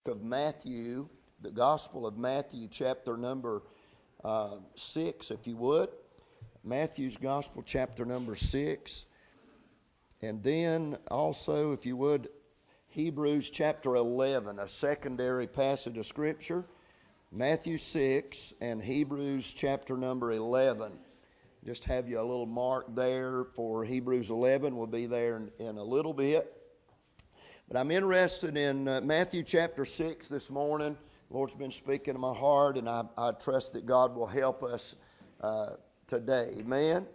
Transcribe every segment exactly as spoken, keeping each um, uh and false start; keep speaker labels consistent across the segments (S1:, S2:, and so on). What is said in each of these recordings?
S1: Of Matthew, the Gospel of Matthew, chapter number uh, six, if you would. Matthew's Gospel, chapter number six. And then also, if you would, Hebrews chapter eleven, a secondary passage of Scripture. Matthew six and Hebrews chapter number eleven. Just have you a little mark there for Hebrews eleven. We'll be there in, in a little bit. But I'm interested in uh, Matthew chapter six this morning. The Lord's been speaking to my heart, and I, I trust that God will help us uh, today. Amen? Amen?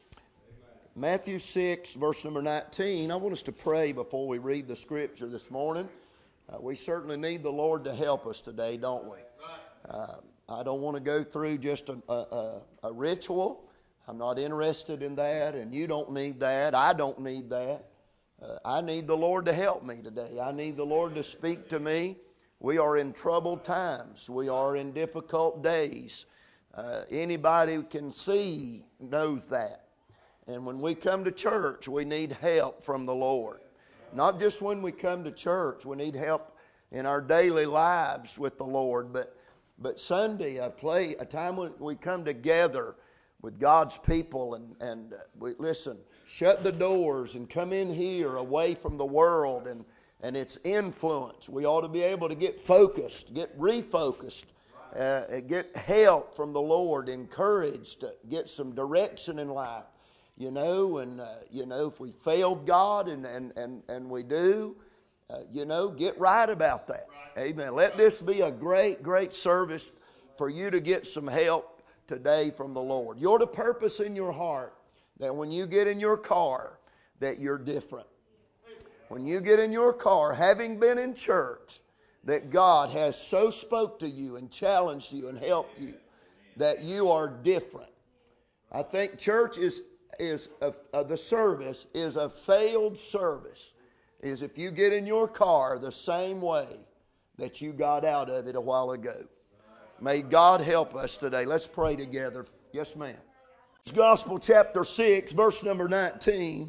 S1: Matthew six, verse number nineteen. I want us to pray before we read the Scripture this morning. Uh, we certainly need the Lord to help us today, don't we? Uh, I don't want to go through just a, a, a ritual. I'm not interested in that, and you don't need that. I don't need that. Uh, I need the Lord to help me today. I need the Lord to speak to me. We are in troubled times. We are in difficult days. Uh, anybody who can see knows that. And when we come to church, we need help from the Lord. Not just when we come to church. We need help in our daily lives with the Lord. But but Sunday, a play, a time when we come together with God's people and, and uh, we listen, shut the doors and come in here away from the world and, and its influence. We ought to be able to get focused, get refocused, uh, get help from the Lord, encouraged, to get some direction in life. You know, and, uh, you know, if we failed God, and, and, and, and we do, uh, you know, get right about that. Amen. Let this be a great, great service for you to get some help today from the Lord. You're to purpose in your heart that when you get in your car, that you're different. When you get in your car, having been in church, that God has so spoke to you and challenged you and helped you, that you are different. I think church is is a, uh, the service is a failed service. Is if you get in your car the same way that you got out of it a while ago. May God help us today. Let's pray together. Yes, ma'am. Gospel chapter six, verse number nineteen.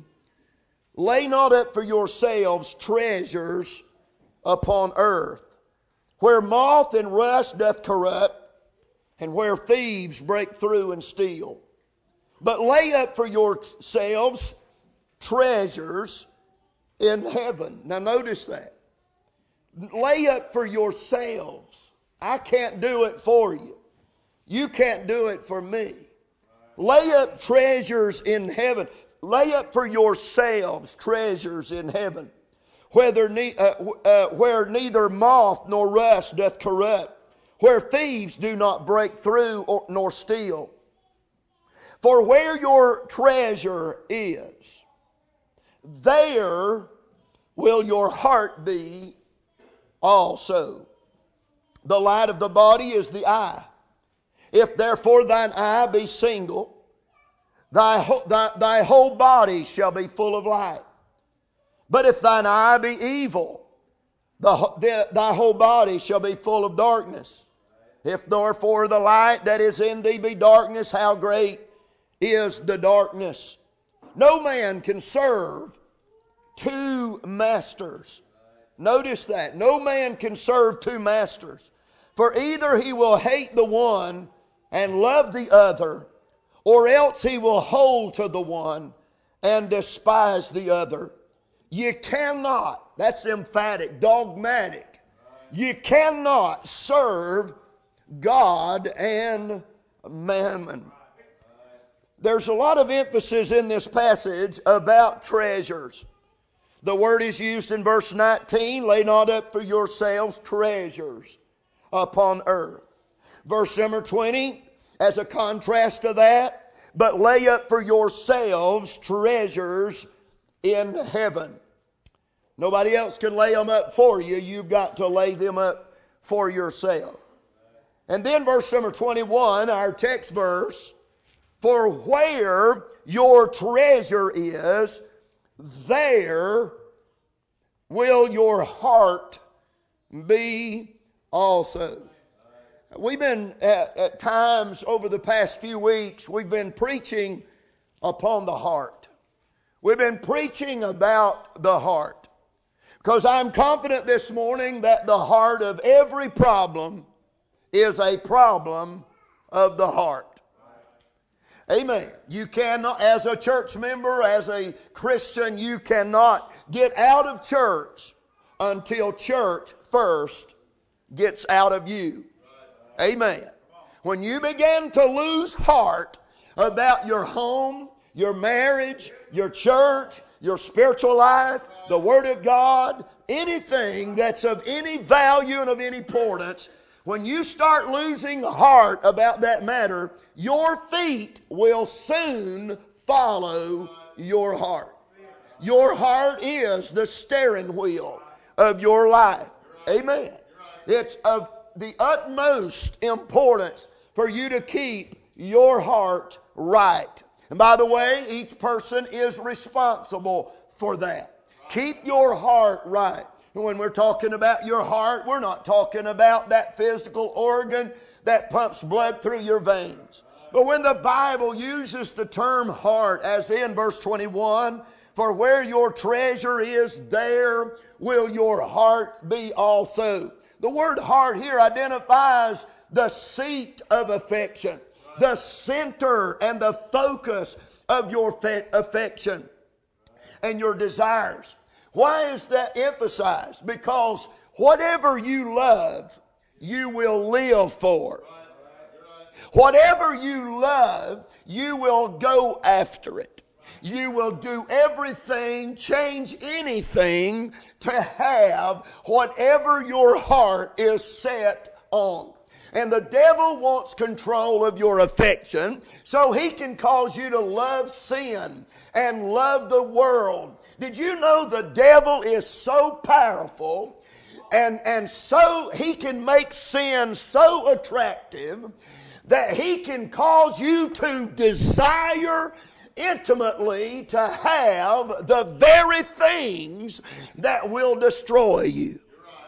S1: Lay not up for yourselves treasures upon earth, where moth and rust doth corrupt, and where thieves break through and steal. But lay up for yourselves treasures in heaven. Now notice that. Lay up for yourselves. I can't do it for you. You can't do it for me. Lay up treasures in heaven. Lay up for yourselves treasures in heaven, whether ne- uh, uh, where neither moth nor rust doth corrupt, where thieves do not break through or, nor steal. For where your treasure is, there will your heart be also. The light of the body is the eye. If therefore thine eye be single, thy, thy, thy whole body shall be full of light. But if thine eye be evil, the, the, thy whole body shall be full of darkness. If therefore the light that is in thee be darkness, how great is the darkness? No man can serve two masters. Notice that. No man can serve two masters. For either he will hate the one and love the other, or else he will hold to the one and despise the other. You cannot, that's emphatic, dogmatic. You cannot serve God and mammon. There's a lot of emphasis in this passage about treasures. The word is used in verse nineteen, lay not up for yourselves treasures upon earth. Verse number twenty, as a contrast to that, but lay up for yourselves treasures in heaven. Nobody else can lay them up for you. You've got to lay them up for yourself. And then verse number twenty-one, our text verse, for where your treasure is, there will your heart be also. We've been at, at times over the past few weeks, we've been preaching upon the heart. We've been preaching about the heart. Because I'm confident this morning that the heart of every problem is a problem of the heart. Amen. You cannot, as a church member, as a Christian, you cannot get out of church until church first gets out of you. Amen. When you begin to lose heart about your home, your marriage, your church, your spiritual life, the Word of God, anything that's of any value and of any importance, when you start losing heart about that matter, your feet will soon follow your heart. Your heart is the steering wheel of your life. Amen. It's of the utmost importance for you to keep your heart right. And by the way, each person is responsible for that. Keep your heart right. When we're talking about your heart, we're not talking about that physical organ that pumps blood through your veins. But when the Bible uses the term heart, as in verse twenty-one, for where your treasure is, there will your heart be also. The word heart here identifies the seat of affection, the center and the focus of your affection and your desires. Why is that emphasized? Because whatever you love, you will live for. Whatever you love, you will go after it. You will do everything, change anything to have whatever your heart is set on. And the devil wants control of your affection so he can cause you to love sin and love the world. Did you know the devil is so powerful and, and so he can make sin so attractive that he can cause you to desire intimately to have the very things that will destroy you.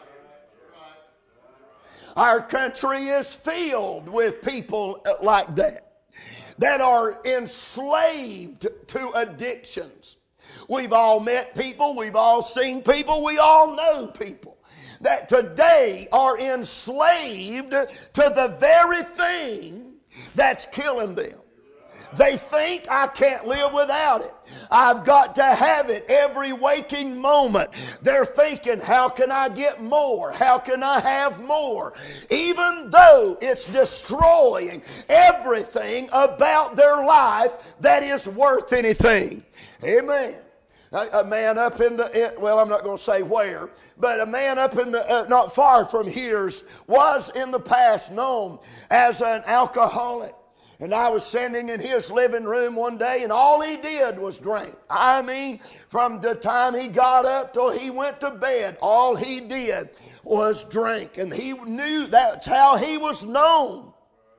S1: Our country is filled with people like that, that are enslaved to addictions. We've all met people, we've all seen people, we all know people that today are enslaved to the very thing that's killing them. They think, I can't live without it. I've got to have it every waking moment. They're thinking, how can I get more? How can I have more? Even though it's destroying everything about their life that is worth anything. Amen. A, a man up in the, well, I'm not going to say where, but a man up in the, uh, not far from here was in the past known as an alcoholic. And I was sitting in his living room one day, and all he did was drink. I mean, from the time he got up till he went to bed, all he did was drink. And he knew that's how he was known.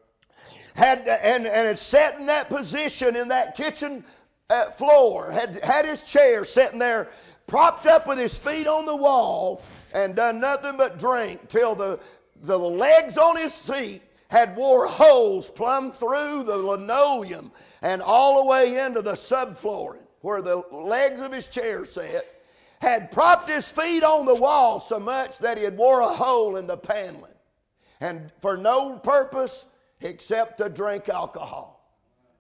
S1: Had and, and had sat in that position in that kitchen uh, floor, had had his chair sitting there, propped up with his feet on the wall, and done nothing but drink till the, the legs on his seat had wore holes plumb through the linoleum and all the way into the subflooring where the legs of his chair sat, had propped his feet on the wall so much that he had wore a hole in the paneling, and for no purpose except to drink alcohol.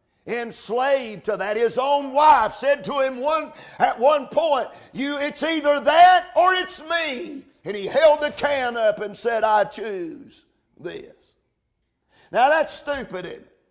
S1: Enslaved to that. His own wife said to him one at one point, "You, it's either that or it's me." And he held the can up and said, "I choose this." Now that's stupid, isn't it?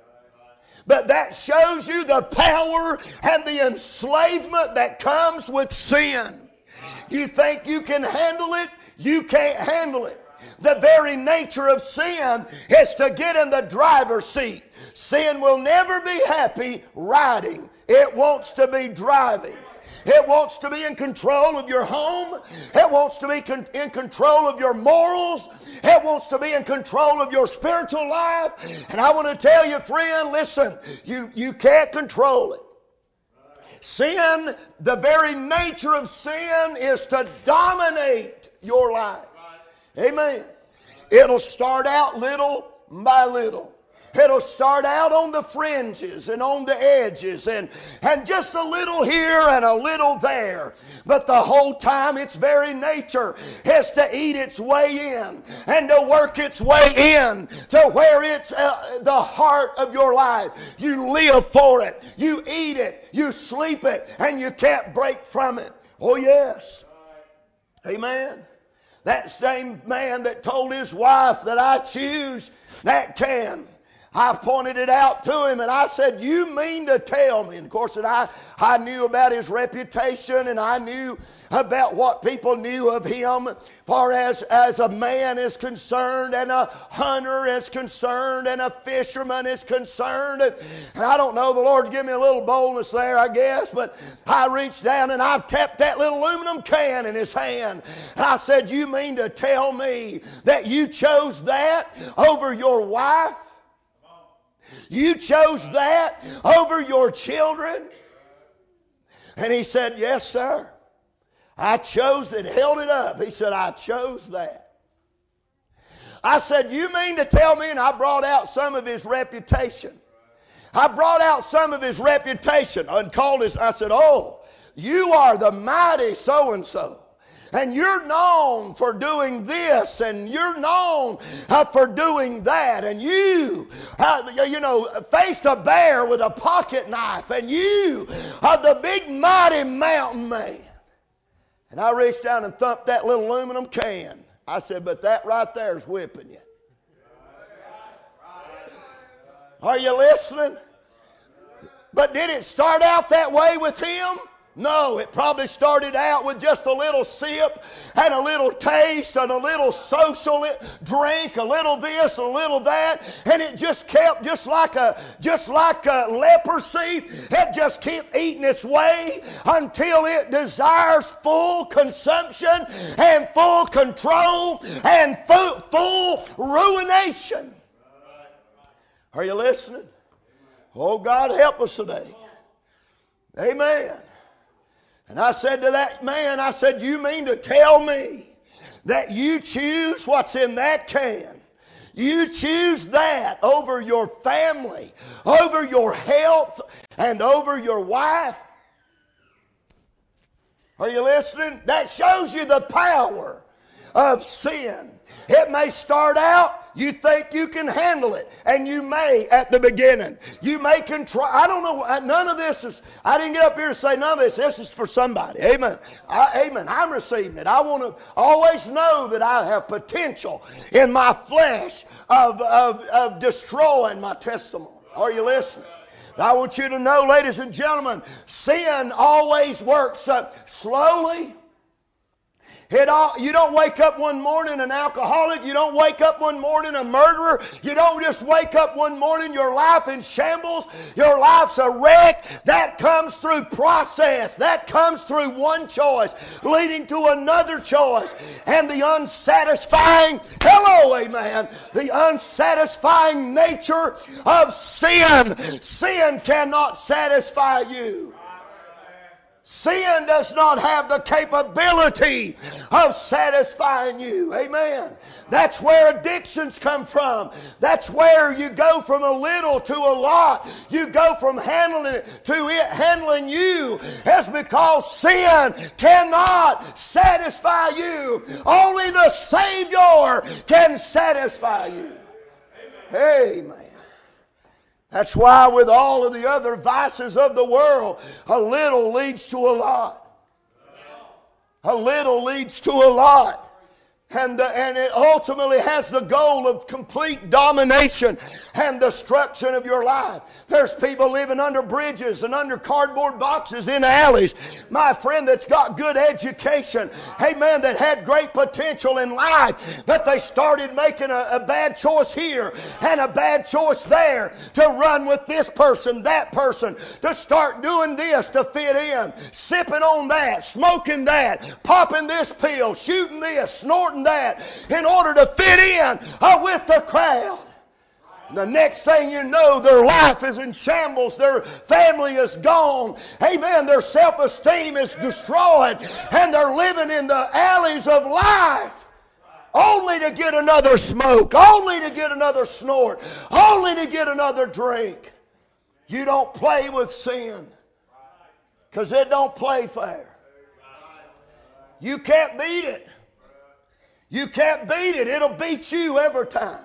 S1: But that shows you the power and the enslavement that comes with sin. You think you can handle it? You can't handle it. The very nature of sin is to get in the driver's seat. Sin will never be happy riding. It wants to be driving. It wants to be in control of your home. It wants to be con- in control of your morals. It wants to be in control of your spiritual life. And I want to tell you, friend, listen, you, you can't control it. Sin, the very nature of sin is to dominate your life. Amen. It'll start out little by little. It'll start out on the fringes and on the edges and, and just a little here and a little there. But the whole time its very nature is to eat its way in and to work its way in to where it's uh, the heart of your life. You live for it. You eat it. You sleep it. And you can't break from it. Oh, yes. Amen. That same man that told his wife that I choose that can. I pointed it out to him and I said, you mean to tell me? And of course, and I, I knew about his reputation and I knew about what people knew of him far as, as a man is concerned and a hunter is concerned and a fisherman is concerned. And, and I don't know, the Lord gave me a little boldness there, I guess, but I reached down and I tapped that little aluminum can in his hand. And I said, you mean to tell me that you chose that over your wife? You chose that over your children? And he said, yes, sir. I chose it, held it up. He said, I chose that. I said, you mean to tell me? And I brought out some of his reputation. I brought out some of his reputation and called his, I said, oh, you are the mighty so-and-so. And you're known for doing this, and you're known uh, for doing that, and you, uh, you know, faced a bear with a pocket knife, and you are the big mighty mountain man. And I reached down and thumped that little aluminum can. I said, but that right there is whipping you. Are you listening? But did it start out that way with him? No, it probably started out with just a little sip and a little taste and a little social drink, a little this, a little that, and it just kept just like a just like a leprosy. It just kept eating its way until it desires full consumption and full control and full, full ruination. Are you listening? Oh, God, help us today. Amen. And I said to that man, I said, you mean to tell me that you choose what's in that can? You choose that over your family, over your health, and over your wife? Are you listening? That shows you the power of sin. It may start out, you think you can handle it, and you may at the beginning. You may control. I don't know. None of this is, I didn't get up here to say none of this. This is for somebody. Amen. I, amen. I'm receiving it. I want to always know that I have potential in my flesh of, of, of destroying my testimony. Are you listening? I want you to know, ladies and gentlemen, sin always works up slowly. It all, you don't wake up one morning an alcoholic. You don't wake up one morning a murderer. You don't just wake up one morning your life in shambles. Your life's a wreck. That comes through process. That comes through one choice leading to another choice. And the unsatisfying, hello, amen, the unsatisfying nature of sin. Sin cannot satisfy you. Sin does not have the capability of satisfying you. Amen. That's where addictions come from. That's where you go from a little to a lot. You go from handling it to it handling you. It's because sin cannot satisfy you. Only the Savior can satisfy you. Amen. That's why with all of the other vices of the world, a little leads to a lot. A little leads to a lot. And, the, and it ultimately has the goal of complete domination and destruction of your life. There's people living under bridges and under cardboard boxes in alleys. My friend that's got good education, amen, that had great potential in life, but they started making a, a bad choice here and a bad choice there to run with this person, that person, to start doing this to fit in, sipping on that, smoking that, popping this pill, shooting this, snorting that in order to fit in uh, with the crowd. The next thing you know, their life is in shambles. Their family is gone. Amen. Their self-esteem is destroyed. And they're living in the alleys of life only to get another smoke, only to get another snort, only to get another drink. You don't play with sin, because it don't play fair. You can't beat it. You can't beat it. It'll beat you every time.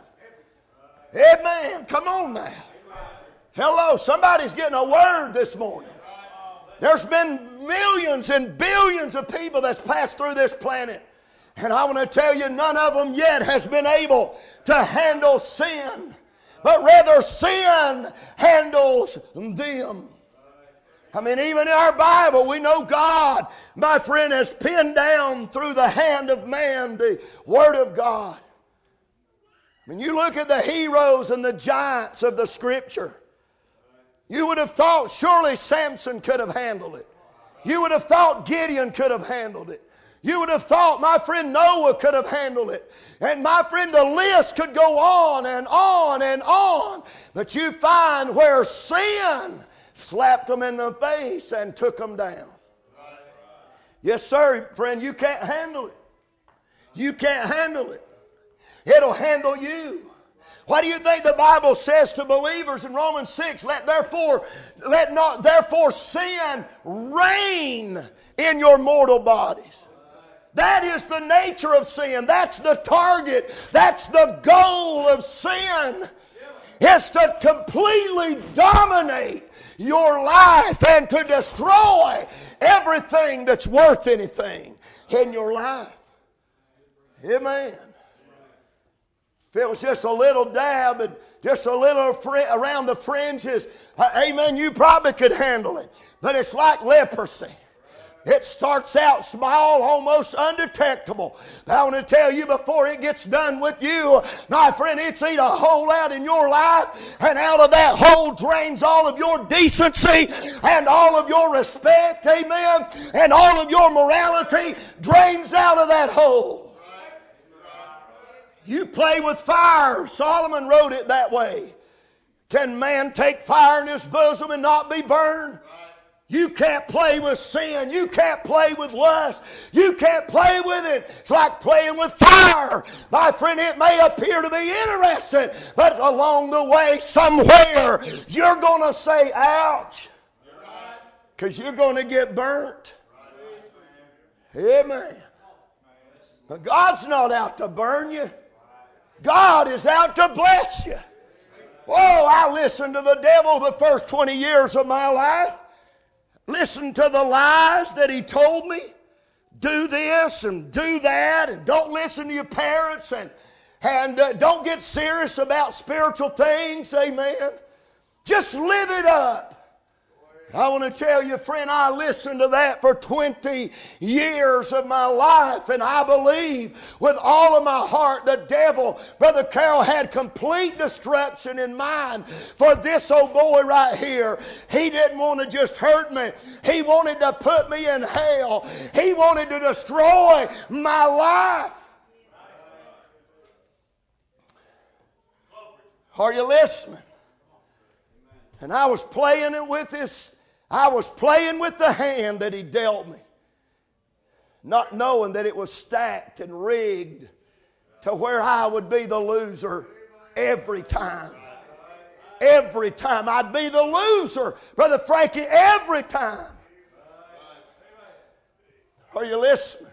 S1: Amen. Come on now. Hello, somebody's getting a word this morning. There's been millions and billions of people that's passed through this planet. And I want to tell you, none of them yet has been able to handle sin. But rather sin handles them. I mean, even in our Bible, we know God, my friend, has pinned down through the hand of man the Word of God. When you look at the heroes and the giants of the Scripture, you would have thought surely Samson could have handled it. You would have thought Gideon could have handled it. You would have thought my friend Noah could have handled it. And my friend, the list could go on and on and on. But you find where sin slapped them in the face and took them down. Yes, sir, friend, you can't handle it. You can't handle it. It'll handle you. Why do you think the Bible says to believers in Romans six, let therefore, let not therefore sin reign in your mortal bodies? That is the nature of sin. That's the target. That's the goal of sin. It's to completely dominate your life and to destroy everything that's worth anything in your life. Amen. If it was just a little dab and just a little fr- around the fringes, uh, amen, you probably could handle it. But it's like leprosy. It starts out small, almost undetectable. But I want to tell you, before it gets done with you, my friend, it's eat a hole out in your life, and out of that hole drains all of your decency and all of your respect, amen, and all of your morality drains out of that hole. You play with fire. Solomon wrote it that way. Can man take fire in his bosom and not be burned? You can't play with sin. You can't play with lust. You can't play with it. It's like playing with fire. My friend, it may appear to be interesting, but along the way, somewhere, you're going to say, ouch. Because you're going to get burnt. Amen. But God's not out to burn you. God is out to bless you. Oh, I listened to the devil the first twenty years of my life. Listen to the lies that he told me. Do this and do that, and don't listen to your parents, and, and uh, don't get serious about spiritual things. Amen. Just live it up. I want to tell you, friend, I listened to that for twenty years of my life, and I believe with all of my heart the devil, Brother Carroll, had complete destruction in mind for this old boy right here. He didn't want to just hurt me. He wanted to put me in hell. He wanted to destroy my life. Are you listening? And I was playing it with this. I was playing with the hand that he dealt me, not knowing that it was stacked and rigged to where I would be the loser every time. Every time. I'd be the loser, Brother Frankie, every time. Are you listening?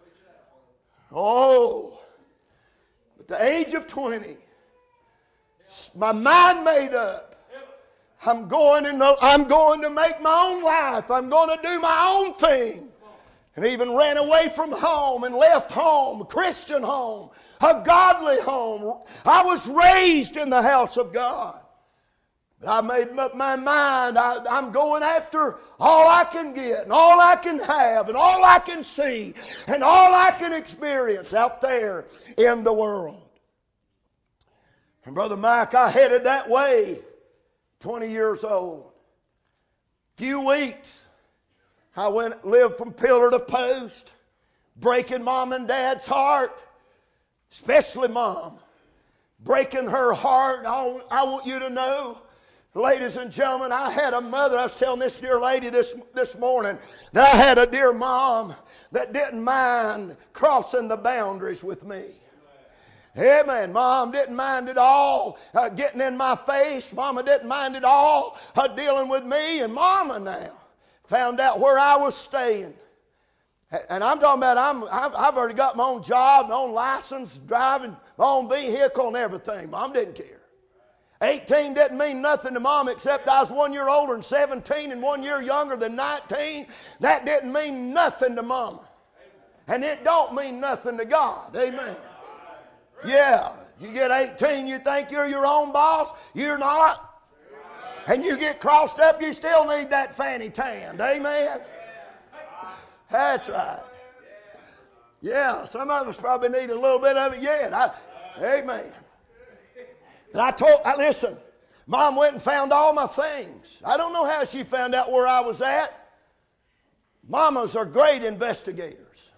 S1: Oh, at the age of twenty, my mind made up. I'm going, in the, I'm going to make my own life. I'm going to do my own thing. And even ran away from home and left home, a Christian home, a godly home. I was raised in the house of God. But I made up my mind. I, I'm going after all I can get and all I can have and all I can see and all I can experience out there in the world. And Brother Mike, I headed that way. twenty years old. Few weeks, I went lived from pillar to post, breaking Mom and Dad's heart, especially Mom, breaking her heart. I, I want you to know, ladies and gentlemen, I had a mother. I was telling this dear lady this, this morning that I had a dear mom that didn't mind crossing the boundaries with me. Amen. Mom didn't mind at all uh, getting in my face. Mama didn't mind at all uh, dealing with me. And Mama now found out where I was staying. And I'm talking about I'm, I've already got my own job, my own license, driving my own vehicle and everything. Mom didn't care. eighteen didn't mean nothing to Mom except I was one year older than seventeen and one year younger than nineteen. That didn't mean nothing to Mama. And it don't mean nothing to God. Amen. Yeah, you get eighteen, you think you're your own boss. You're not. And you get crossed up, you still need that fanny tanned. Amen. That's right. Yeah, some of us probably need a little bit of it yet. I, amen. But I told, I, listen, Mom went and found all my things. I don't know how she found out where I was at. Mamas are great investigators.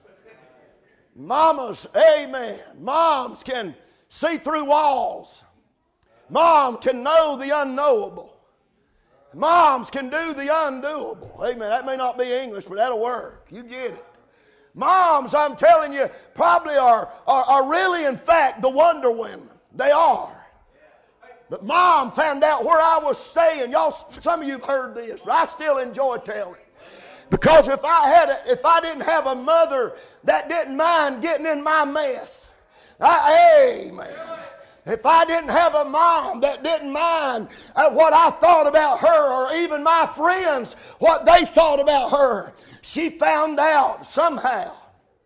S1: Mamas, amen. Moms can see through walls. Mom can know the unknowable. Moms can do the undoable. Amen. That may not be English, but that'll work. You get it. Moms, I'm telling you, probably are, are, are really, in fact, the wonder women. They are. But Mom found out where I was staying. Y'all, some of you have heard this, but I still enjoy telling. Because if I had, a, if I didn't have a mother that didn't mind getting in my mess, I, amen. If I didn't have a mom that didn't mind uh, what I thought about her, or even my friends what they thought about her, she found out somehow.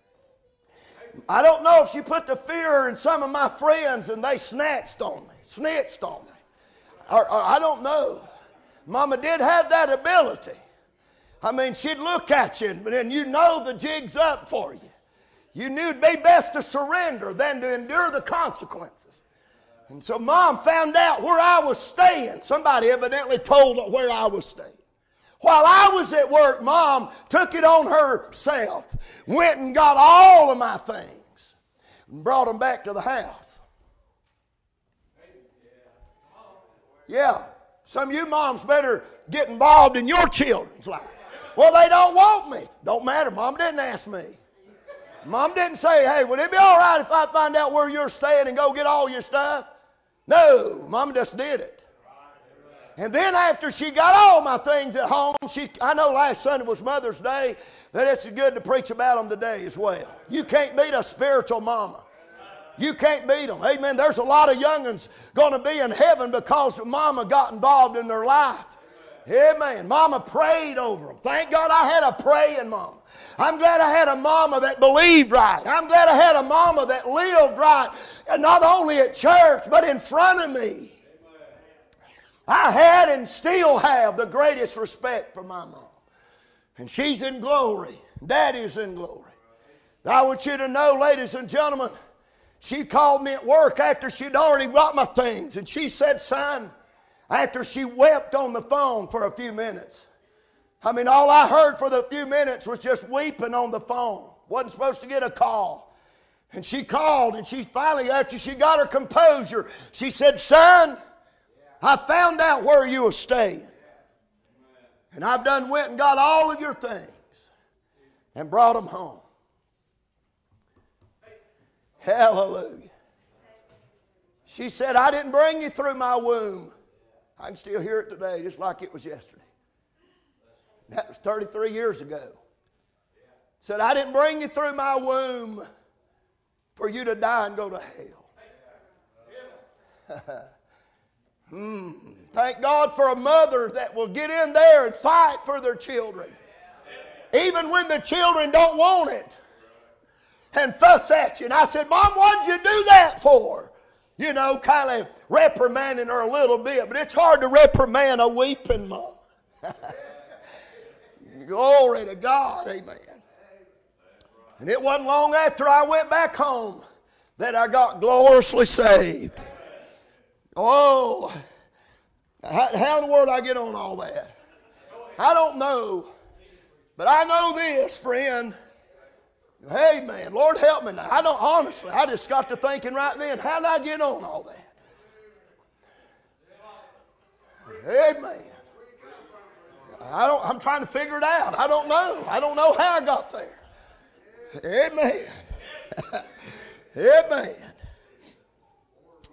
S1: I don't know if she put the fear in some of my friends and they snatched on me, snitched on me, or, or I don't know. Mama did have that ability. I mean, she'd look at you, and you know the jig's up for you. You knew it'd be best to surrender than to endure the consequences. And so Mom found out where I was staying. Somebody evidently told her where I was staying. While I was at work, Mom took it on herself, went and got all of my things, and brought them back to the house. Yeah, some of you moms better get involved in your children's life. Well, they don't want me. Don't matter. Mom didn't ask me. Mom didn't say, hey, would it be all right if I find out where you're staying and go get all your stuff? No, Mom just did it. And then after she got all my things at home, she, I know last Sunday was Mother's Day, that it's good to preach about them today as well. You can't beat a spiritual mama. You can't beat them. Amen. There's a lot of young'uns going to be in heaven because Mama got involved in their life. Amen. Mama prayed over them. Thank God I had a praying mama. I'm glad I had a mama that believed right. I'm glad I had a mama that lived right. And not only at church, but in front of me. I had and still have the greatest respect for my mom. And she's in glory. Daddy's in glory. I want you to know, ladies and gentlemen, she called me at work after she'd already got my things. And she said, son, after she wept on the phone for a few minutes. I mean, all I heard for the few minutes was just weeping on the phone. Wasn't supposed to get a call. And she called, and she finally, after she got her composure, she said, son, I found out where you were staying. And I've done went and got all of your things and brought them home. Hallelujah. She said, I didn't bring you through my womb. I can still hear it today just like it was yesterday. That was thirty-three years ago. Said, I didn't bring you through my womb for you to die and go to hell. hmm. Thank God for a mother that will get in there and fight for their children. Even when the children don't want it. And fuss at you. And I said, Mom, what did you do that for? You know, kind of reprimanding her a little bit. But it's hard to reprimand a weeping mom. Glory to God. Amen. And it wasn't long after I went back home that I got gloriously saved. Oh, how, how in the world did I get on all that? I don't know. But I know this, friend. Hey, man, Lord help me now. I don't, honestly, I just got to thinking right then, how did I get on all that? Amen. I don't, I'm trying to figure it out. I don't know. I don't know how I got there. Amen. Amen.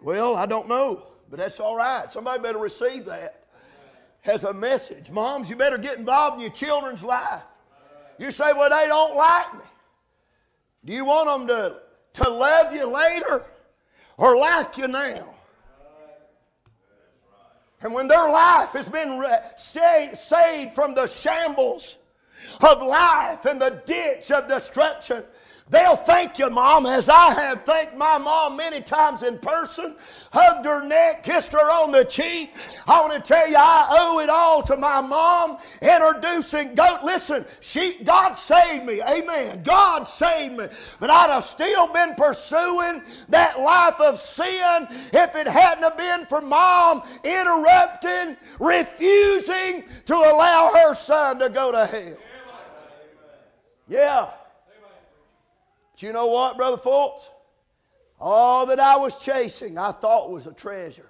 S1: Well, I don't know, but that's all right. Somebody better receive that as a message. Moms, you better get involved in your children's life. You say, well, they don't like me. Do you want them to, to love you later or like you now? And when their life has been saved from the shambles of life and the ditch of destruction, they'll thank you, Mom, as I have thanked my mom many times in person, hugged her neck, kissed her on the cheek. I want to tell you, I owe it all to my mom introducing, go, listen, she, God saved me, amen, God saved me, but I'd have still been pursuing that life of sin if it hadn't have been for Mom interrupting, refusing to allow her son to go to hell. Yeah. But you know what, Brother Fultz? All that I was chasing I thought was a treasure.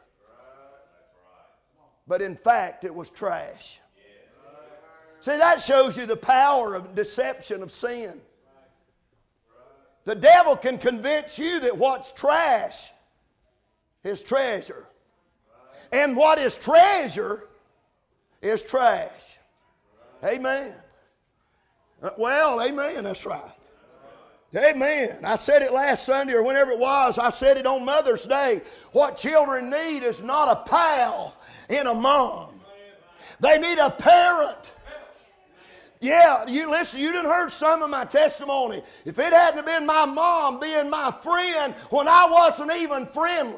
S1: But in fact, it was trash. See, that shows you the power of deception of sin. The devil can convince you that what's trash is treasure. And what is treasure is trash. Amen. Well, amen, that's right. Amen. I said it last Sunday or whenever it was. I said it on Mother's Day. What children need is not a pal and a mom. They need a parent. Yeah, you listen, you done heard some of my testimony. If it hadn't been my mom being my friend when I wasn't even friendly,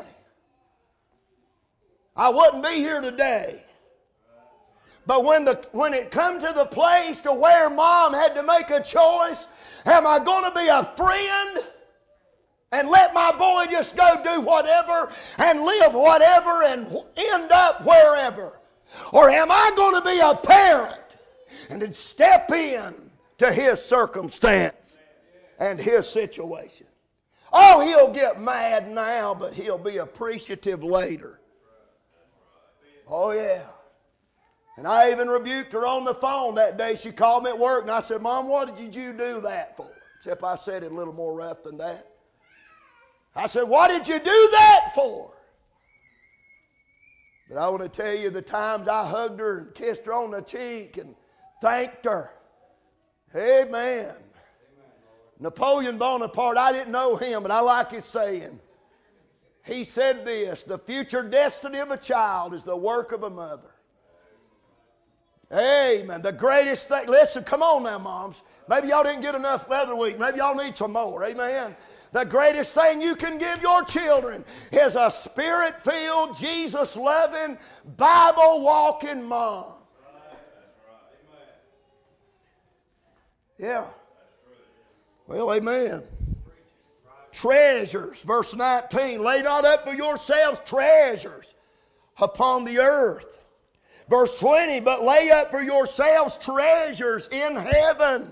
S1: I wouldn't be here today. But when the when it come to the place to where Mom had to make a choice, am I going to be a friend and let my boy just go do whatever and live whatever and end up wherever? Or am I going to be a parent and then step in to his circumstance and his situation? Oh, he'll get mad now, but he'll be appreciative later. Oh, yeah. And I even rebuked her on the phone that day. She called me at work, and I said, Mom, what did you do that for? Except I said it a little more rough than that. I said, what did you do that for? But I want to tell you the times I hugged her and kissed her on the cheek and thanked her. Amen. Napoleon Bonaparte, I didn't know him, but I like his saying. He said this, the future destiny of a child is the work of a mother. Amen. The greatest thing, listen, come on now, moms. Maybe y'all didn't get enough the other week. Maybe y'all need some more. Amen. The greatest thing you can give your children is a spirit-filled, Jesus-loving, Bible-walking mom. Yeah. Well, amen. Treasures, verse nineteen. Lay not up for yourselves treasures upon the earth. Verse twenty, but lay up for yourselves treasures in heaven.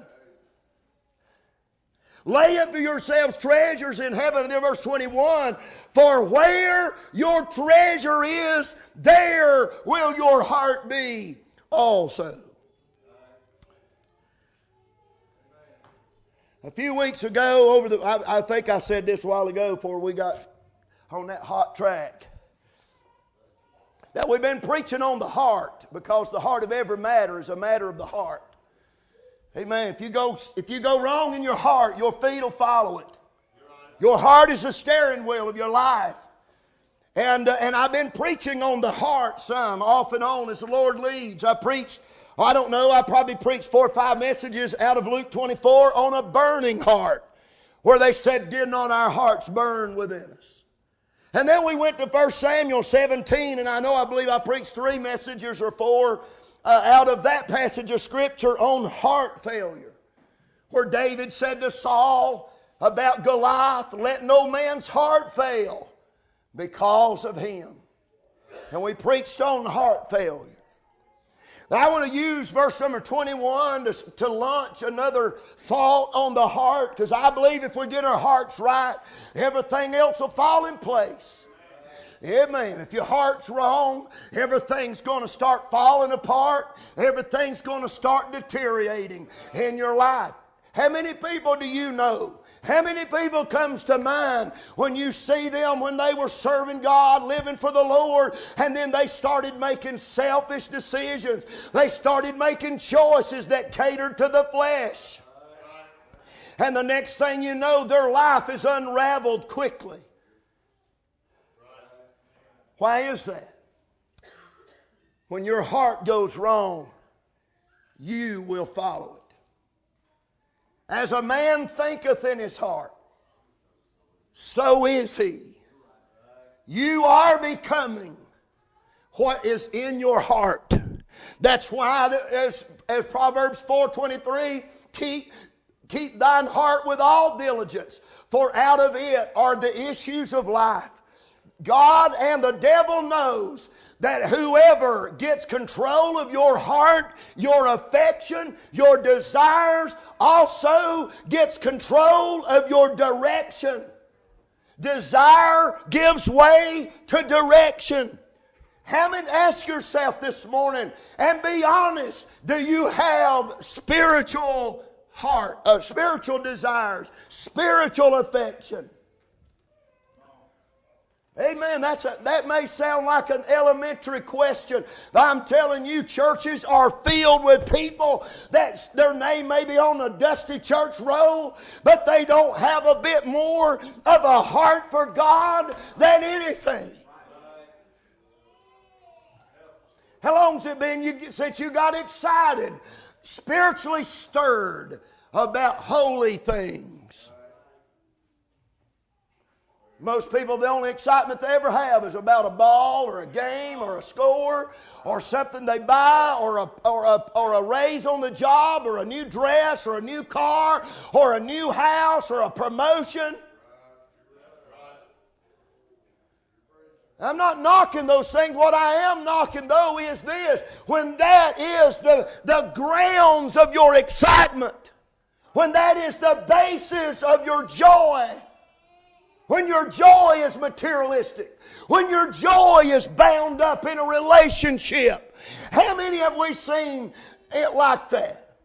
S1: Lay up for yourselves treasures in heaven. And then verse twenty-one, for where your treasure is, there will your heart be also. A few weeks ago, over the, I, I think I said this a while ago before we got on that hot track, that we've been preaching on the heart, because the heart of every matter is a matter of the heart. Amen. If you go, if you go wrong in your heart, your feet will follow it. Your heart is the steering wheel of your life. And, uh, and I've been preaching on the heart some, off and on, as the Lord leads. I preached, I don't know, I probably preached four or five messages out of Luke twenty-four on a burning heart, where they said, did not our hearts burn within us? And then we went to First Samuel seventeen, and I know I believe I preached three messages or four uh, out of that passage of Scripture on heart failure, where David said to Saul about Goliath, let no man's heart fail because of him. And we preached on heart failure. Now I want to use verse number twenty-one to, to launch another thought on the heart, because I believe if we get our hearts right, everything else will fall in place. Amen. If your heart's wrong, everything's going to start falling apart. Everything's going to start deteriorating in your life. How many people do you know How many people comes to mind when you see them when they were serving God, living for the Lord, and then they started making selfish decisions. They started making choices that catered to the flesh. And the next thing you know, their life is unraveled quickly. Why is that? When your heart goes wrong, you will follow it. As a man thinketh in his heart, so is he. You are becoming what is in your heart. That's why, as, as Proverbs four twenty-three, keep, keep thine heart with all diligence, for out of it are the issues of life. God and the devil knows that whoever gets control of your heart, your affection, your desires, also gets control of your direction. Desire gives way to direction. How many, ask yourself this morning and be honest, do you have spiritual heart, uh, spiritual desires, spiritual affection? Amen. That's a, that may sound like an elementary question, but I'm telling you, churches are filled with people that their name may be on a dusty church roll, but they don't have a bit more of a heart for God than anything. How long's it been you, since you got excited, spiritually stirred about holy things? Most people, the only excitement they ever have is about a ball or a game or a score or something they buy or a, or a, or a raise on the job or a new dress or a new car or a new house or a promotion. I'm not knocking those things. What I am knocking, though, is this. When that is the, the grounds of your excitement, when that is the basis of your joy, when your joy is materialistic, when your joy is bound up in a relationship. How many have we seen it like that?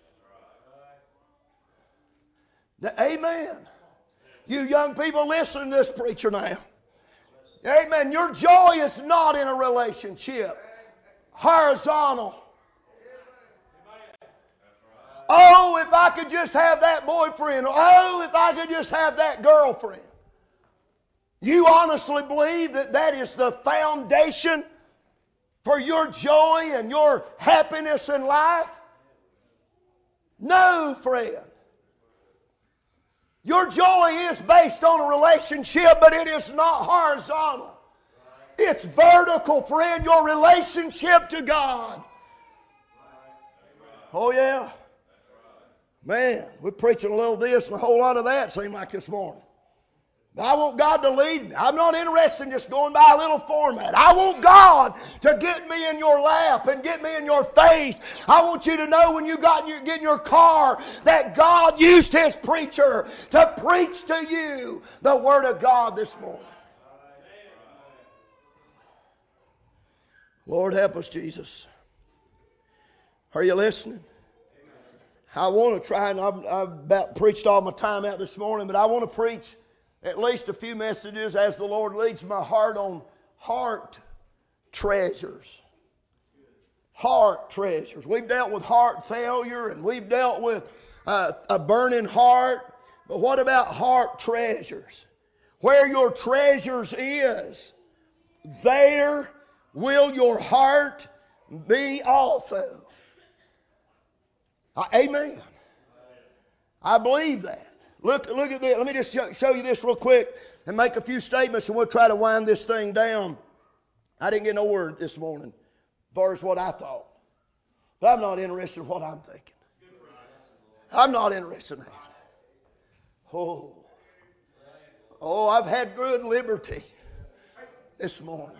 S1: The, amen. You young people, listen to this preacher now. Amen. Your joy is not in a relationship. Horizontal. Oh, if I could just have that boyfriend. Oh, if I could just have that girlfriend. You honestly believe that that is the foundation for your joy and your happiness in life? No, friend. Your joy is based on a relationship, but it is not horizontal. It's vertical, friend, your relationship to God. Oh, yeah. Man, we're preaching a little of this and a whole lot of that, seemed like this morning. I want God to lead me. I'm not interested in just going by a little format. I want God to get me in your lap and get me in your face. I want you to know when you got in your, get in your car that God used His preacher to preach to you the Word of God this morning. Lord, help us, Jesus. Are you listening? I want to try, and I've, I've about preached all my time out this morning, but I want to preach at least a few messages as the Lord leads my heart on heart treasures. Heart treasures. We've dealt with heart failure and we've dealt with uh, a burning heart. But what about heart treasures? Where your treasures is, there will your heart be also. Uh, amen. I believe that. Look, look at this. Let me just show you this real quick and make a few statements, and we'll try to wind this thing down. I didn't get no word this morning as far as what I thought. But I'm not interested in what I'm thinking. I'm not interested in that. Oh, oh, I've had good liberty this morning.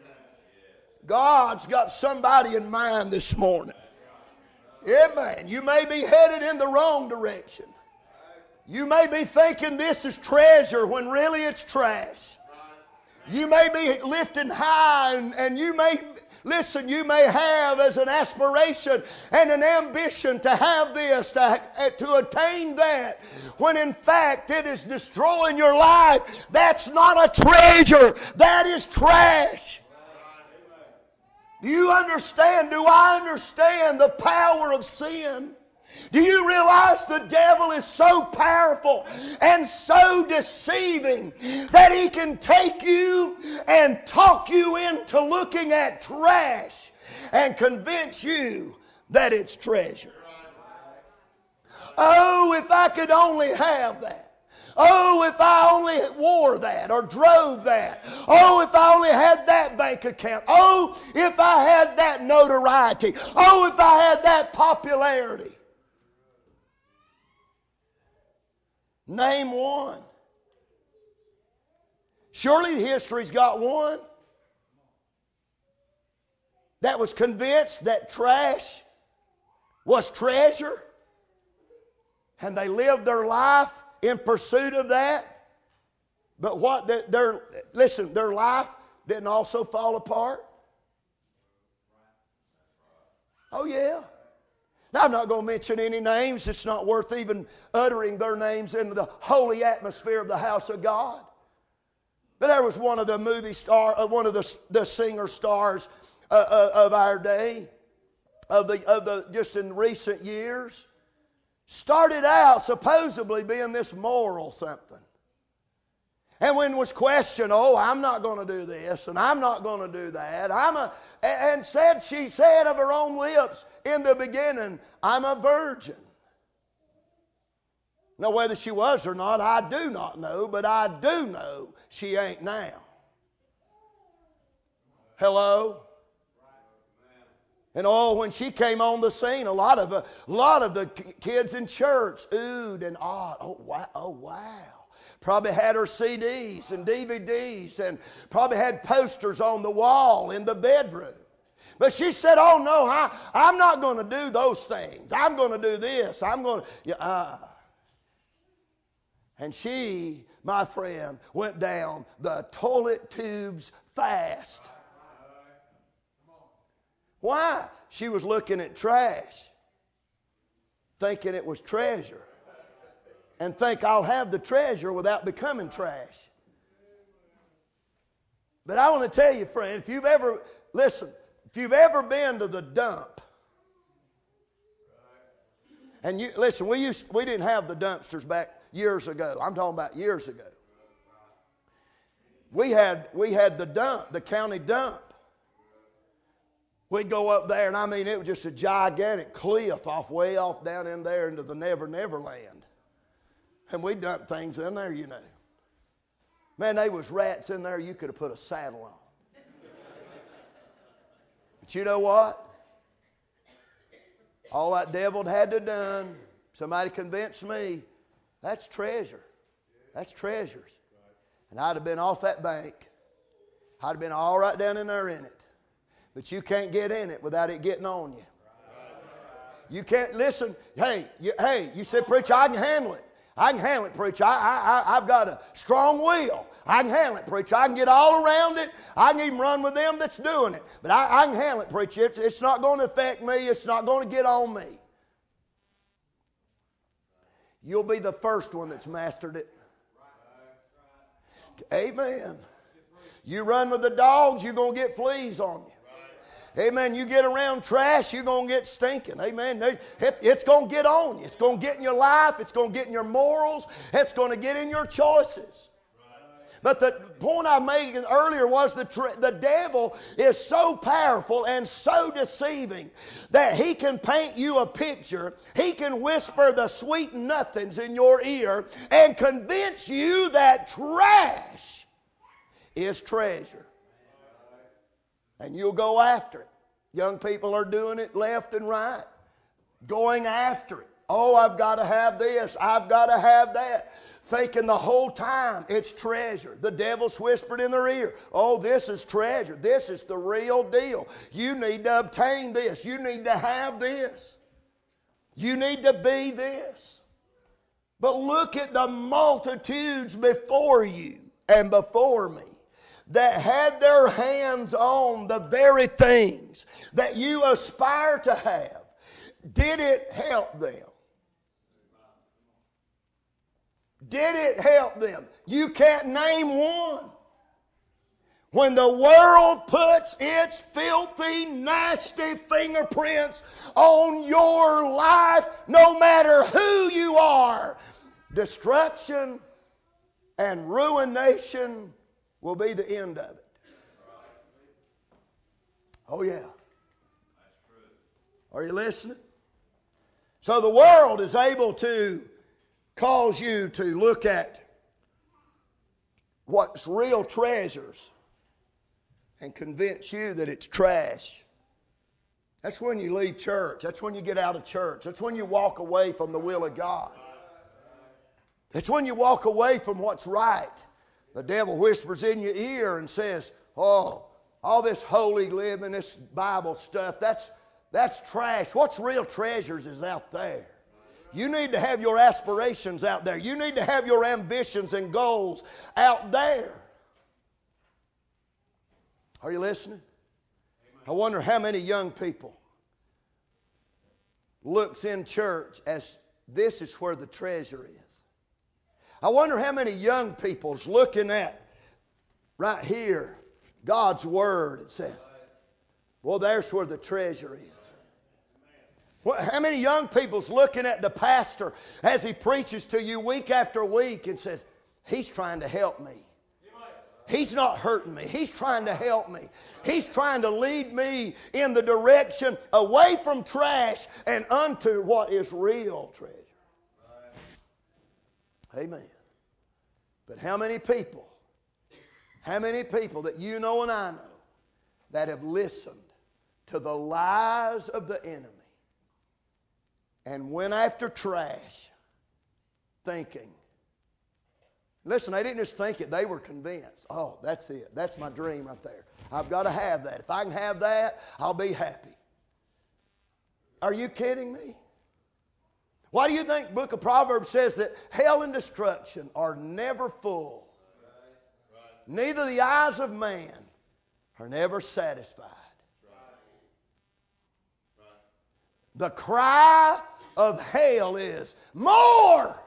S1: God's got somebody in mind this morning. Amen. You may be headed in the wrong direction. You may be thinking this is treasure when really it's trash. You may be lifting high and, and you may Listen, you may have as an aspiration and an ambition to have this, to, to attain that, when in fact it is destroying your life. That's not a treasure. That is trash. Do you understand? Do I understand the power of sin? Do you realize the devil is so powerful and so deceiving that he can take you and talk you into looking at trash and convince you that it's treasure? Oh, if I could only have that. Oh, if I only wore that or drove that. Oh, if I only had that bank account. Oh, if I had that notoriety. Oh, if I had that popularity. Name one. Surely history's got one that was convinced that trash was treasure, and they lived their life in pursuit of that. But what their listen, their life didn't also fall apart. Oh yeah. Now, I'm not going to mention any names. It's not worth even uttering their names into the holy atmosphere of the house of God. But there was one of the movie star, uh, one of the, the singer stars uh, uh, of our day, of the of the just in recent years, started out supposedly being this moral something. And when was questioned, oh, I'm not going to do this, and I'm not going to do that. I'm a, and said, she said of her own lips in the beginning, I'm a virgin. Now, whether she was or not, I do not know, but I do know she ain't now. Hello? And oh, when she came on the scene, a lot of, a lot of the kids in church oohed and awed. Oh, wow. Oh, wow. Probably had her C Ds and D V Ds and probably had posters on the wall in the bedroom. But she said, oh no, I, I'm not going to do those things. I'm going to do this. I'm going to... Yeah, uh. And she, my friend, went down the toilet tubes fast. Why? She was looking at trash, thinking it was treasure. And think I'll have the treasure without becoming trash. But I want to tell you, friend, if you've ever, listen, if you've ever been to the dump, and you, listen, we used, we didn't have the dumpsters back years ago. I'm talking about years ago. We had, we had the dump, the county dump. We'd go up there, and I mean, it was just a gigantic cliff off way off down in there into the Never Never Land. And we dumped things in there, you know. Man, there was rats in there you could have put a saddle on. But you know what? All that devil had to done, somebody convinced me, that's treasure. That's treasures. And I'd have been off that bank. I'd have been all right down in there in it. But you can't get in it without it getting on you. You can't, listen, hey, you, hey, you said, preacher, I can handle it. I can handle it, preacher. I, I, I've got a strong will. I can handle it, preacher. I can get all around it. I can even run with them that's doing it. But I, I can handle it, preacher. It's, it's not going to affect me. It's not going to get on me. You'll be the first one that's mastered it. Amen. You run with the dogs, you're going to get fleas on you. Amen. You get around trash, you're going to get stinking. Amen. It's going to get on you. It's going to get in your life. It's going to get in your morals. It's going to get in your choices. But the point I made earlier was the, the devil is so powerful and so deceiving that he can paint you a picture. He can whisper the sweet nothings in your ear and convince you that trash is treasure. And you'll go after it. Young people are doing it left and right. Going after it. Oh, I've got to have this. I've got to have that. Thinking the whole time it's treasure. The devil's whispered in their ear. Oh, this is treasure. This is the real deal. You need to obtain this. You need to have this. You need to be this. But look at the multitudes before you and before me that had their hands on the very things that you aspire to have, did it help them? Did it help them? You can't name one. When the world puts its filthy, nasty fingerprints on your life, no matter who you are, destruction and ruination will be the end of it. Oh, yeah. Are you listening? So the world is able to cause you to look at what's real treasures and convince you that it's trash. That's when you leave church. That's when you get out of church. That's when you walk away from the will of God. That's when you walk away from what's right. The devil whispers in your ear and says, oh, all this holy living, this Bible stuff, that's, that's trash. What's real treasures is out there. You need to have your aspirations out there. You need to have your ambitions and goals out there. Are you listening? I wonder how many young people looks in church as this is where the treasure is. I wonder how many young people's looking at right here God's Word. It says, well, there's where the treasure is. Well, how many young people's looking at the pastor as he preaches to you week after week and says, he's trying to help me. He's not hurting me. He's trying to help me. He's trying to lead me in the direction away from trash and unto what is real treasure. Amen. But how many people, how many people that you know and I know that have listened to the lies of the enemy and went after trash thinking, listen, they didn't just think it, they were convinced. Oh, that's it. That's my dream right there. I've got to have that. If I can have that, I'll be happy. Are you kidding me? Why do you think the book of Proverbs says that hell and destruction are never full? Neither the eyes of man are never satisfied. The cry of hell is, more!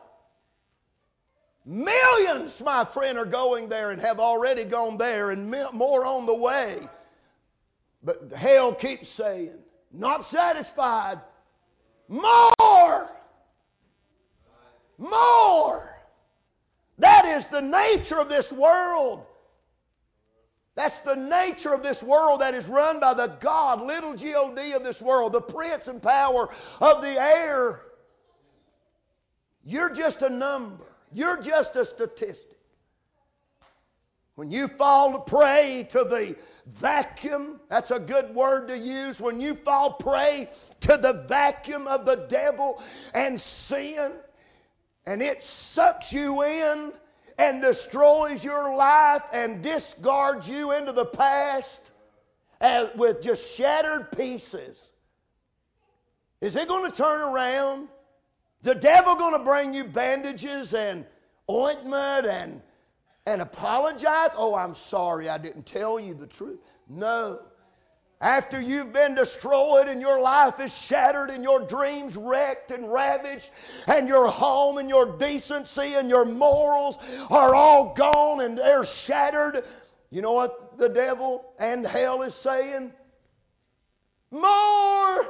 S1: Millions, my friend, are going there and have already gone there, and more on the way. But hell keeps saying, not satisfied, more! More! That is the nature of this world. That's the nature of this world that is run by the God, little G O D of this world, the prince and power of the air. You're just a number. You're just a statistic. When you fall prey to the vacuum, that's a good word to use. When you fall prey to the vacuum of the devil and sin, and it sucks you in and destroys your life and discards you into the past as, with just shattered pieces, is it going to turn around? The devil going to bring you bandages and ointment and, and apologize? Oh, I'm sorry, I didn't tell you the truth. No. After you've been destroyed and your life is shattered and your dreams wrecked and ravaged and your home and your decency and your morals are all gone and they're shattered, you know what the devil and hell is saying? More!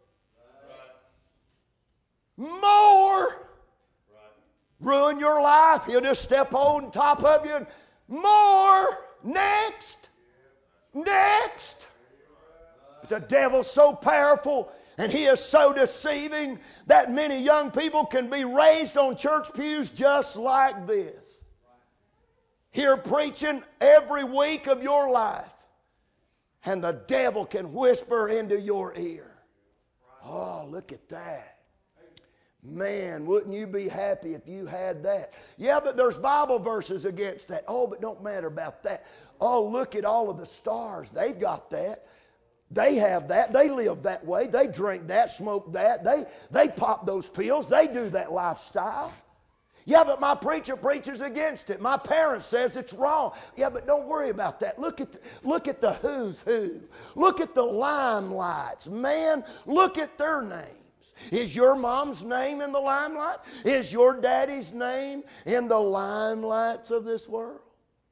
S1: More! Ruin your life. He'll just step on top of you and more! Next! Next! The devil's so powerful and he is so deceiving that many young people can be raised on church pews just like this. Here preaching every week of your life, and the devil can whisper into your ear, oh, look at that. Man, wouldn't you be happy if you had that? Yeah, but there's Bible verses against that. Oh, but don't matter about that. Oh, look at all of the stars. They've got that. They have that. They live that way. They drink that, smoke that. They, they pop those pills. They do that lifestyle. Yeah, but my preacher preaches against it. My parents says it's wrong. Yeah, but don't worry about that. Look at the, look at the who's who. Look at the limelights. Man, look at their names. Is your mom's name in the limelight? Is your daddy's name in the limelights of this world?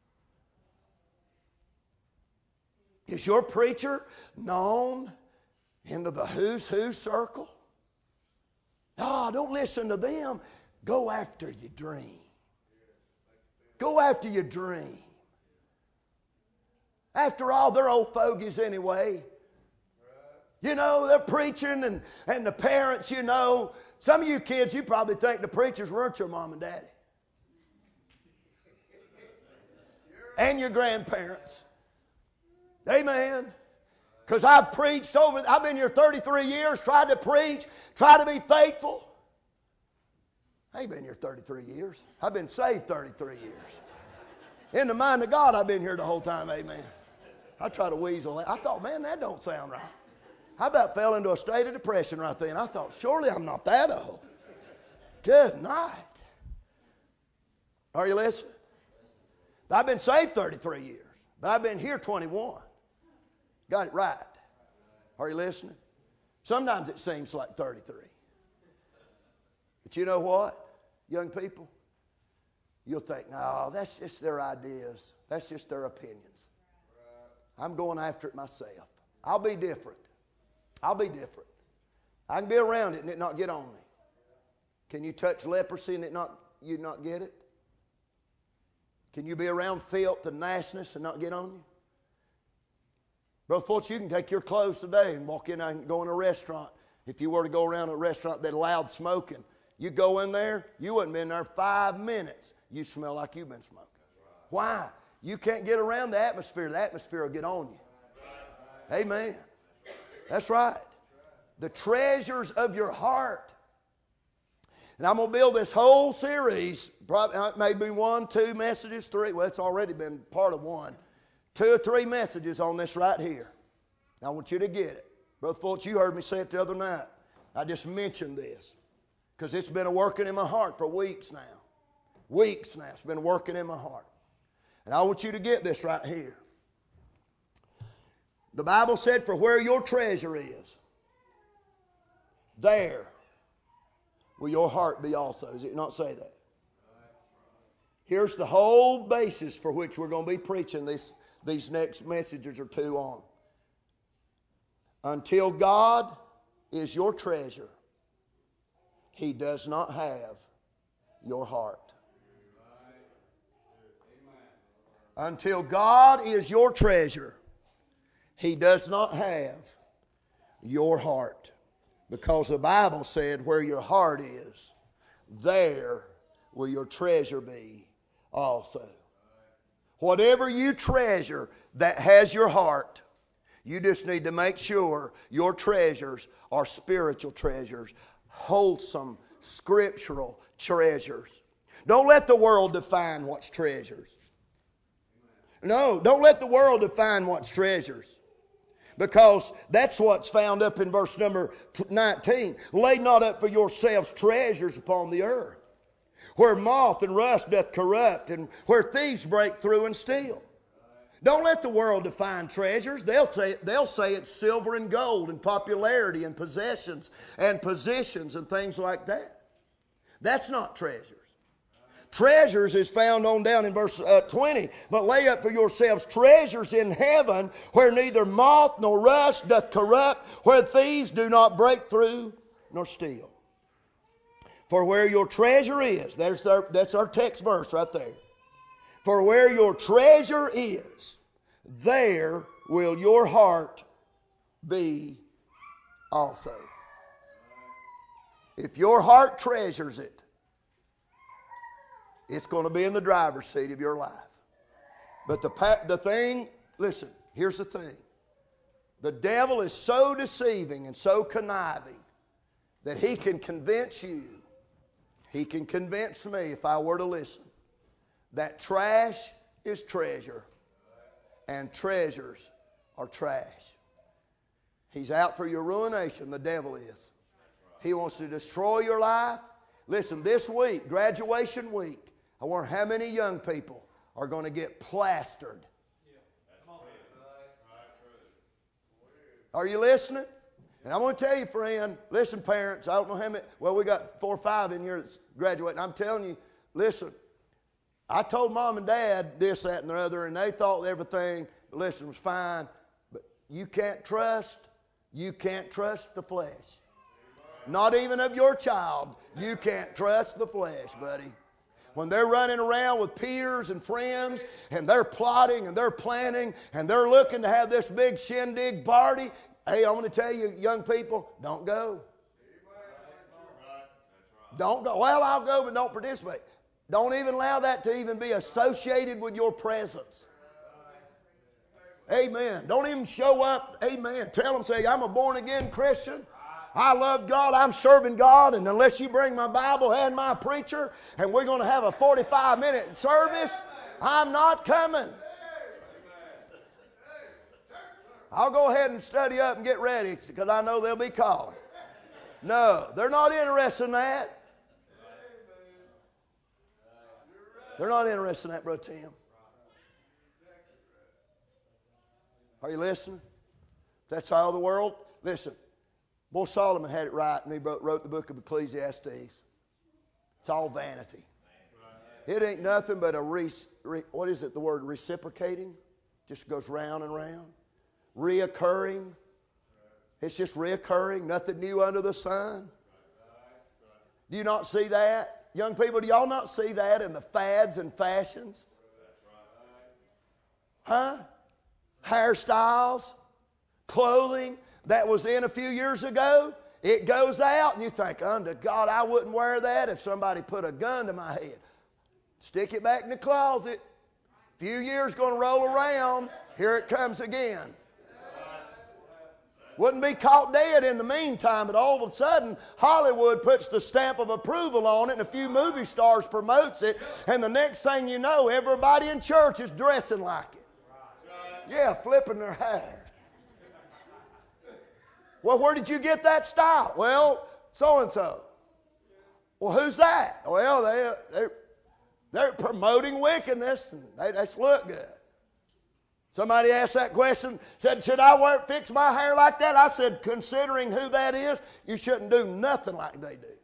S1: Is your preacher known into the who's who circle? No, don't listen to them. Go after your dream. Go after your dream. After all, they're old fogies anyway. You know, they're preaching, and, and the parents, you know, some of you kids, you probably think the preachers weren't your mom and daddy. And your grandparents. Amen. Because I've preached over, I've been here thirty-three years, tried to preach, tried to be faithful. I ain't been here thirty-three years. I've been saved thirty-three years. In the mind of God, I've been here the whole time, amen. I try to weasel. I thought, man, that don't sound right. I about fell into a state of depression right then. I thought, surely I'm not that old. Good night. Are you listening? I've been saved thirty-three years, but I've been here twenty-one. Got it right. Are you listening? Sometimes it seems like thirty-three. But you know what, young people? You'll think, no, that's just their ideas. That's just their opinions. I'm going after it myself. I'll be different. I'll be different. I can be around it and it not get on me. Can you touch leprosy and it not you not get it? Can you be around filth and nastiness and not get on you? Brother Fulch, you can take your clothes today and walk in and go in a restaurant. If you were to go around a restaurant that allowed smoking, you go in there, you wouldn't been there five minutes. You smell like you've been smoking. Why? You can't get around the atmosphere. The atmosphere will get on you. Amen. That's right. The treasures of your heart. And I'm going to build this whole series, probably maybe one, two messages, three. Well, it's already been part of one. Two or three messages on this right here. I want you to get it. Brother Fulch, you heard me say it the other night. I just mentioned this because it's been working in my heart for weeks now. Weeks now. It's been working in my heart. And I want you to get this right here. The Bible said, for where your treasure is, there will your heart be also. Does it not say that? Here's the whole basis for which we're going to be preaching this, these next messages or two on. Until God is your treasure, He does not have your heart. Until God is your treasure, He does not have your heart. Because the Bible said, where your heart is, there will your treasure be also. Whatever you treasure that has your heart, you just need to make sure your treasures are spiritual treasures, wholesome, scriptural treasures. Don't let the world define what's treasures. No, don't let the world define what's treasures. Because that's what's found up in verse number nineteen. Lay not up for yourselves treasures upon the earth, where moth and rust doth corrupt, and where thieves break through and steal. Don't let the world define treasures. They'll say, they'll say it's silver and gold and popularity and possessions and positions and things like that. That's not treasures. Treasures is found on down in verse uh, twenty. But lay up for yourselves treasures in heaven, where neither moth nor rust doth corrupt, where thieves do not break through nor steal. For where your treasure is, there's our, that's our text verse right there. For where your treasure is, there will your heart be also. If your heart treasures it, it's going to be in the driver's seat of your life. But the, the thing, listen, here's the thing. The devil is so deceiving and so conniving that he can convince you, he can convince me if I were to listen, that trash is treasure and treasures are trash. He's out for your ruination, the devil is. He wants to destroy your life. Listen, this week, graduation week, I wonder how many young people are going to get plastered. Are you listening? And I want to tell you, friend, listen, parents, I don't know how many, well, we got four or five in here that's graduating. I'm telling you, listen, I told mom and dad this, that, and the other, and they thought everything, listen, was fine. But you can't trust, you can't trust the flesh. Not even of your child, you can't trust the flesh, buddy. When they're running around with peers and friends, and they're plotting and they're planning, and they're looking to have this big shindig party, hey, I'm going to tell you, young people, don't go. Don't go. Well, I'll go, but don't participate. Don't even allow that to even be associated with your presence. Amen. Don't even show up. Amen. Tell them, say, I'm a born-again Christian. I love God. I'm serving God. And unless you bring my Bible and my preacher, and we're going to have a forty-five minute service, I'm not coming. I'll go ahead and study up and get ready because I know they'll be calling. No, they're not interested in that. They're not interested in that, Brother Tim. Are you listening? That's how the world. Listen, boy, Solomon had it right when he wrote, wrote the book of Ecclesiastes. It's all vanity. It ain't nothing but a, re, re, what is it, the word reciprocating? Just goes round and round. Reoccurring. It's just reoccurring. Nothing new under the sun. Do you not see that? Young people, do y'all not see that in the fads and fashions? Huh? Hairstyles, clothing that was in a few years ago, it goes out and you think, unto God, I wouldn't wear that if somebody put a gun to my head. Stick it back in the closet. A few years going to roll around, here it comes again. Wouldn't be caught dead in the meantime, but all of a sudden, Hollywood puts the stamp of approval on it, and a few movie stars promotes it, and the next thing you know, everybody in church is dressing like it. Yeah, flipping their hair. Well, where did you get that style? Well, so-and-so. Well, who's that? Well, they, they're, they're promoting wickedness, and they just look good. Somebody asked that question, said, should I wear, fix my hair like that? I said, considering who that is, you shouldn't do nothing like they do.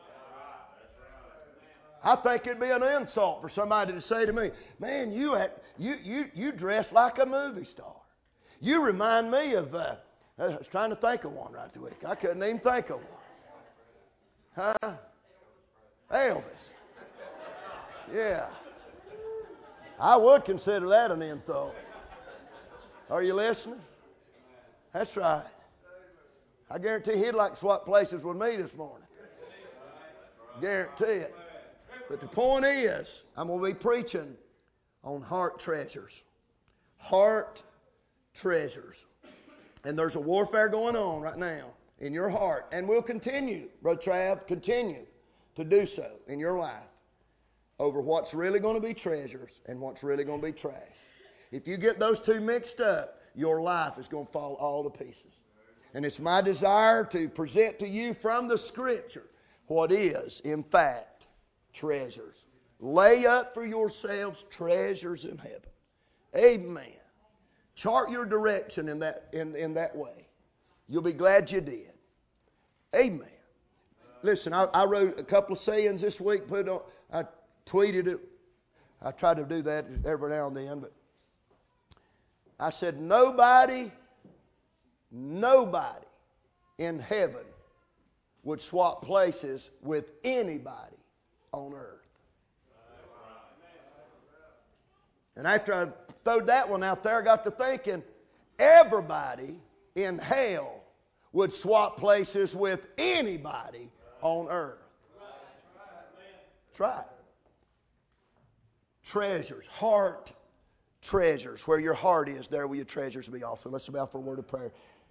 S1: I think it'd be an insult for somebody to say to me, man, you act, you you you dress like a movie star. You remind me of, uh, I was trying to think of one right this week. I couldn't even think of one. Huh? Elvis. Yeah. I would consider that an insult. Are you listening? That's right. I guarantee he'd like to swap places with me this morning. Guarantee it. But the point is, I'm going to be preaching on heart treasures. Heart treasures. And there's a warfare going on right now in your heart. And we'll continue, Brother Trav, continue to do so in your life over what's really going to be treasures and what's really going to be trash. If you get those two mixed up, your life is going to fall all to pieces. And it's my desire to present to you from the Scripture what is, in fact, treasures. Lay up for yourselves treasures in heaven. Amen. Chart your direction in that, in, in that way. You'll be glad you did. Amen. Listen, I, I wrote a couple of sayings this week. Put on, I tweeted it. I try to do that every now and then, but I said, nobody, nobody in heaven would swap places with anybody on earth. And after I throwed that one out there, I got to thinking, everybody in hell would swap places with anybody on earth. That's right. Treasures, heart treasures. Where your heart is, there will your treasures be also. Let's bow for a word of prayer.